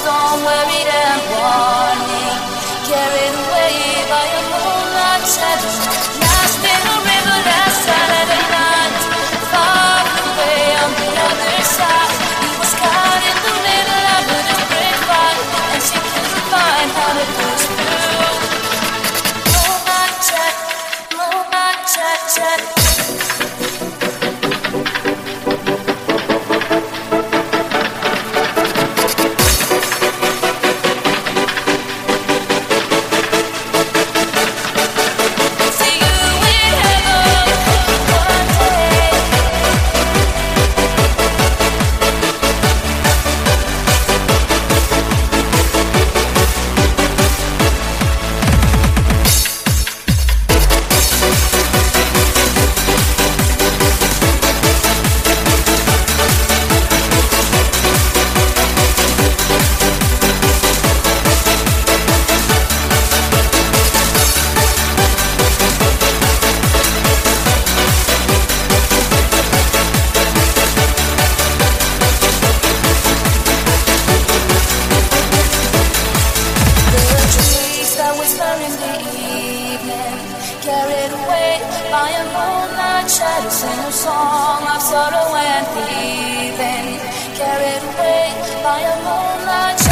storm, worried and warning, carried away by a moonlight shadow, lost in a river last Saturday night, far away on the other side. He was caught in the middle of a desperate fight, and she couldn't find how to push through. Moonlight chat, chat. Carried away by a moonlight shadow, sing a song of sorrow and grieving. Carried away by a moonlight